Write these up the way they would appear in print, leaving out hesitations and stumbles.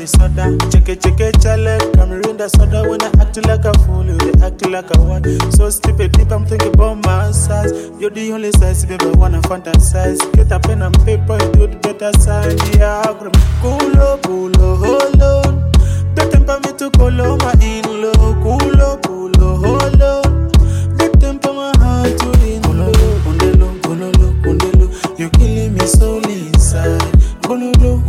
the soda. Check it, chale. Cameroon the soda. When I act like a fool, you they act like a what? So stupid deep, I'm thinking about my size. You're the only size, baby, I wanna fantasize. Get a pen and paper, you do the better side. Yeah, Kulo, hold on. The temper me to colo my in-law. Kulo, hold on. The temper my heart to in-law. Undelo, you're killing me slowly inside. Undelo,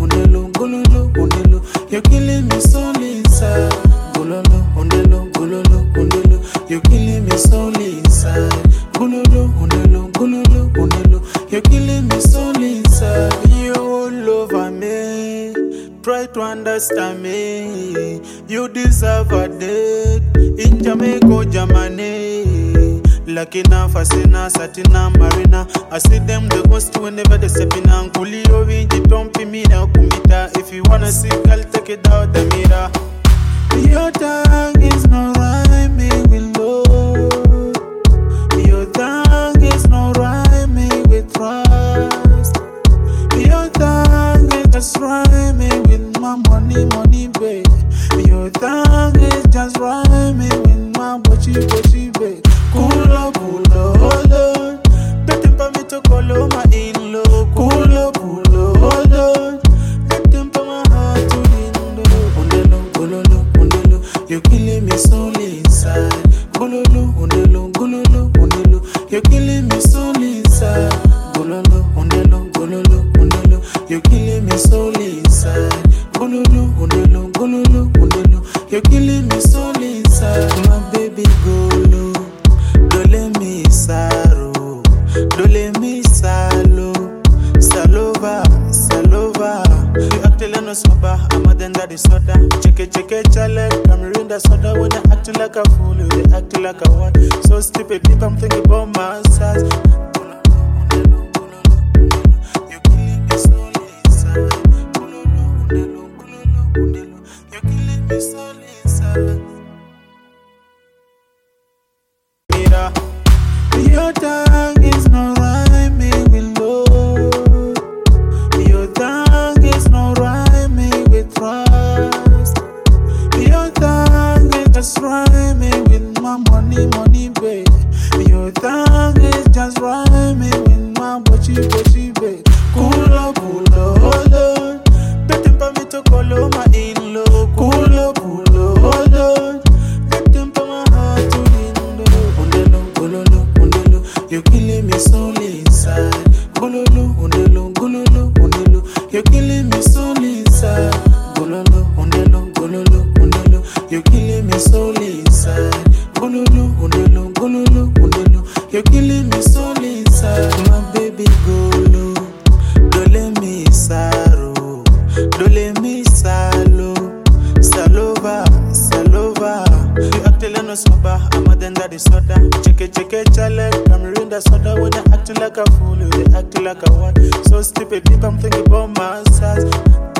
you're killing me slowly inside. Undelo, you're killing me slowly inside. Undelo, you're killing me slowly inside. You all over me, try to understand me. You deserve a date in Jamaica, Germany. Lakina, Fasina, Satina, Marina. I see them the ghost whenever they step in. And Coolio, Vinci, don't pay me now, Kumita. If you wanna see, I'll take it out the mirror. Your tongue is not rhyming with love. Your tongue is not rhyming with trust. Your tongue is just rhyming with my money, babe. Your tongue is just rhyming with my bochi, babe. Kulo, hold on. The temper me to colo my in-law. Kulo, hold on. The temper my heart to in-law. Undelo, you're killing me slowly inside. Undelo, you're killing me slowly inside. Undelo, you're killing me slowly inside. Undelo, you're killing me slowly inside. My baby Golo, dole mi saro, dole mi salo, salova. You act like no sober, I'm a den that is soda. Check it, chale. Cameroon the soda. When I act like a fool, you they act like a what? So stupid deep, I'm thinking about my size. You're killing me slowly inside. You're killing me slowly inside. Your tongue is not rhyming with love. Your tongue is not rhyming with trust. Your tongue is just rhyming with my money, babe. Your tongue is just rhyming with my bochi, babe. Kulo, hold on. The temper me to colo my in-law. Kulo, hold on. The temper my heart to in-law. Undelo, you're killing me slowly inside. Undelo, you're killing me slowly inside. Undelo, you're killing me slowly inside. Undelo, you're killing me slowly inside. My baby Golo, dole mi saro, dole mi salo, salova. You act like no sober, I'm a den that is soda. Check it, chale. Cameroon the soda. When I act like a fool, you they act like a what? So stupid deep, I'm thinking about my size.